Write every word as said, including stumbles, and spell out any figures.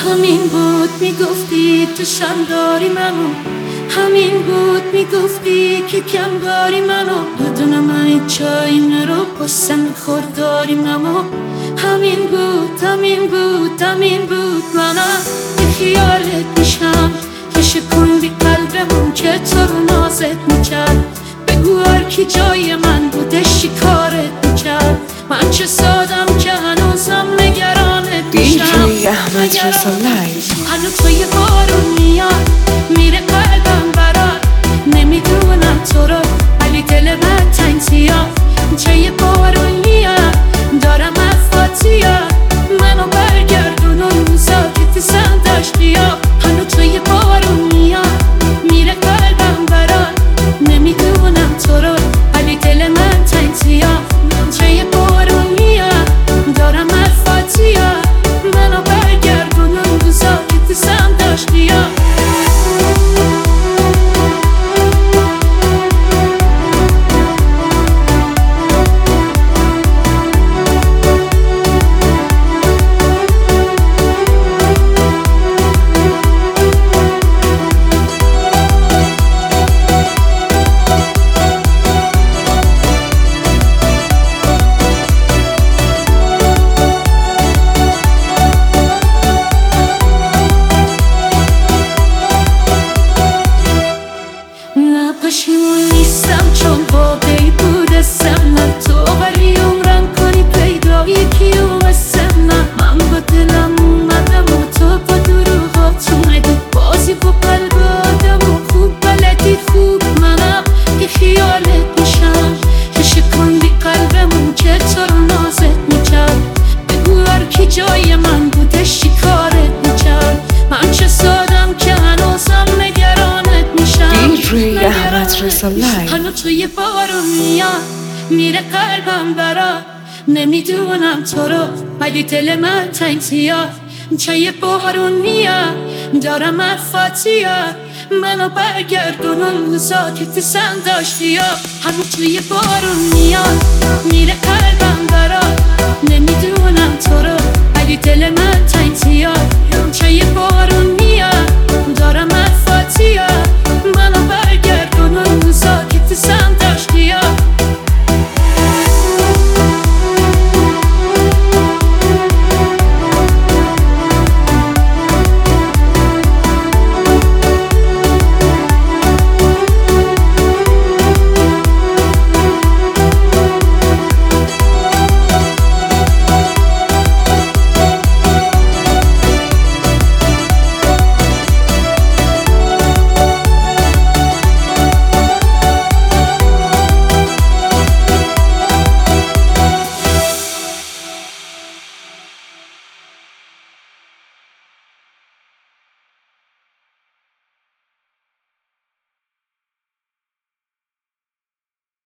همین بود میگفتی تو شم داری منو، همین بود میگفتی که کم داری منو. بدونم این چای نرو بسن خورداری منو. همین بود همین بود همین بود منم به خیالت میشم که شکوندی قلبمون که تو رو نازت میکرد. بگو هر کی جای من بودش چی کارت میکرد. من چه سادم که هنوزم نگرانت میشم. دی جی احمد رضا لایو. هنوز توی بارون میاد میره قلبم برات. نمیدونم تو رو ولی دل من تنگ زیاد. توی بارون میاد دارم افات زیاد. منو برگردون اون روزا که تو زن داشتی یا. هنوز توی بارون میاد میره قلبم برات. نمیدونم تو رو ولی دل من تنگ زیاد. توی بارون میاد دارم افات زیاد. منو برگردون اون روزا که تو زن داشتی یا. پشیمون نیستم چون واقعی بود اسم نه تو ولی عمرم کنی پیدا یکی و اسم نه. من با دلم اومدم و تو با دروغات اومدی. بازی با قلب آدم و خوب بلدی خوب منم که خیالت میشم که شکندی قلبمون که تو رو نازت میکرد. بگو هر کی جای من بودش چی کارت میکرد. من چه سادم که هنوزم نگرانت میشم. دی جی احمد رضا لایو. هنوز توی بارون میاد میره قلبم برات. نمیدونم تو رو ولی دل من تنگ زیاد. توی بارون میاد دارم افات زیاد. منو برگردون اون روزا که تو زن داشتی یا. هنوز توی بارون میاد میره قلبم برات. نمیدونم تو